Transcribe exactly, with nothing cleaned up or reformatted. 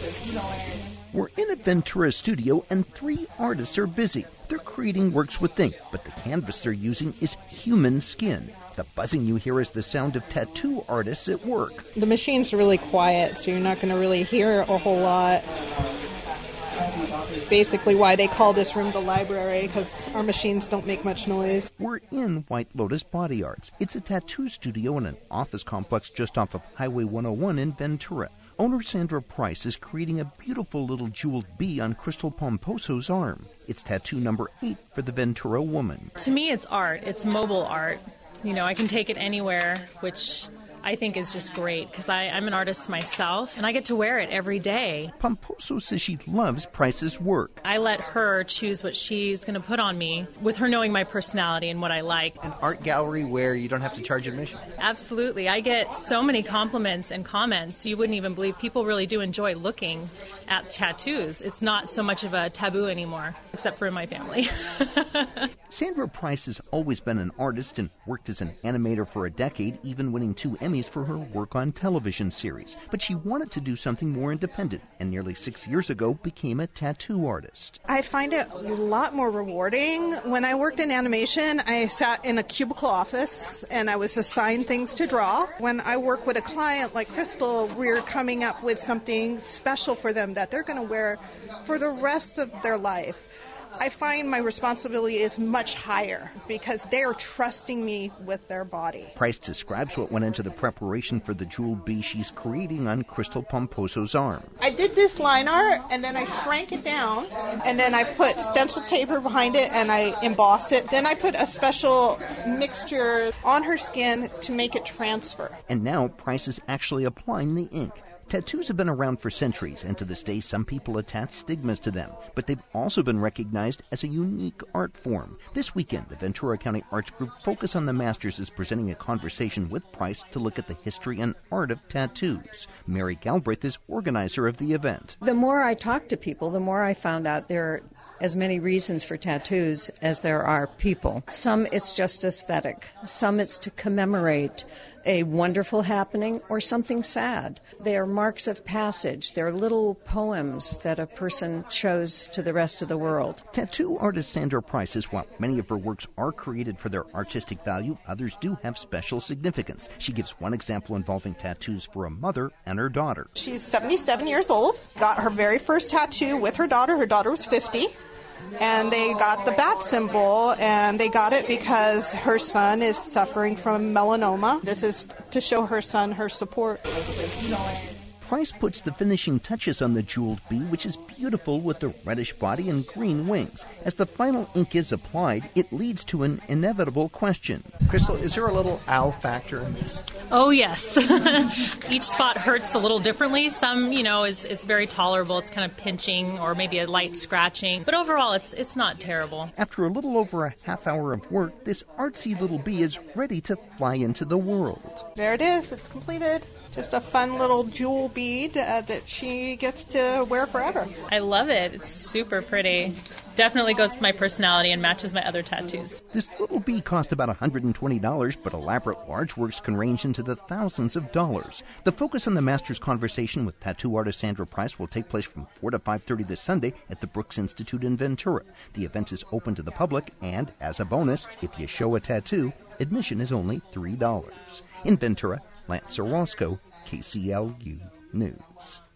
We're in a Ventura studio and three artists are busy. They're creating works with ink, but the canvas they're using is human skin. The buzzing you hear is the sound of tattoo artists at work. The machine's really quiet, so you're not going to really hear a whole lot. Basically why they call this room the library, because our machines don't make much noise. We're in White Lotus Body Arts. It's a tattoo studio in an office complex just off of Highway one oh one in Ventura. Owner Sandra Price is creating a beautiful little jeweled bee on Crystal Pomposo's arm. It's tattoo number eight for the Ventura woman. To me, it's art. It's mobile art. You know, I can take it anywhere, which I think is just great because I'm an artist myself and I get to wear it every day. Pomposo says she loves Price's work. I let her choose what she's going to put on me with her knowing my personality and what I like. An art gallery where you don't have to charge admission. Absolutely. I get so many compliments and comments. You wouldn't even believe people really do enjoy looking at tattoos. It's not so much of a taboo anymore, except for in my family. Sandra Price has always been an artist and worked as an animator for a decade, even winning two Emmys for her work on television series. But she wanted to do something more independent, and nearly six years ago became a tattoo artist. I find it a lot more rewarding. When I worked in animation, I sat in a cubicle office and I was assigned things to draw. When I work with a client like Crystal, we're coming up with something special for them that they're going to wear for the rest of their life. I find my responsibility is much higher because they are trusting me with their body. Price describes what went into the preparation for the jeweled bee she's creating on Crystal Pomposo's arm. I did this line art and then I shrank it down and then I put stencil paper behind it and I emboss it. Then I put a special mixture on her skin to make it transfer. And now Price is actually applying the ink. Tattoos have been around for centuries, and to this day some people attach stigmas to them, but they've also been recognized as a unique art form. This weekend, the Ventura County Arts Group Focus on the Masters is presenting a conversation with Price to look at the history and art of tattoos. Mary Galbraith is organizer of the event. The more I talked to people, the more I found out there are as many reasons for tattoos as there are people. Some it's just aesthetic. Some it's to commemorate a wonderful happening or something sad. They are marks of passage. They're little poems that a person shows to the rest of the world. Tattoo artist Sandra Price says while many of her works are created for their artistic value, others do have special significance. She gives one example involving tattoos for a mother and her daughter. She's seventy-seven years old, got her very first tattoo with her daughter. Her daughter was fifty. And they got the bat symbol, and they got it because her son is suffering from melanoma. This is to show her son her support. Price puts the finishing touches on the jeweled bee, which is beautiful with the reddish body and green wings. As the final ink is applied, it leads to an inevitable question. Crystal, is there a little ow factor in this? Oh, yes. Each spot hurts a little differently. Some, you know, is it's very tolerable. It's kind of pinching or maybe a light scratching. But overall, it's it's not terrible. After a little over a half hour of work, this artsy little bee is ready to fly into the world. There it is. It's completed. Just a fun little jewel bead uh, that she gets to wear forever. I love it. It's super pretty. Definitely goes with my personality and matches my other tattoos. This little bee cost about one hundred twenty dollars, but elaborate large works can range into the thousands of dollars. The Focus on the Masters conversation with tattoo artist Sandra Price will take place from four to five thirty this Sunday at the Brooks Institute in Ventura. The event is open to the public, and as a bonus, if you show a tattoo, admission is only three dollars. In Ventura, Lance Orozco, K C L U News.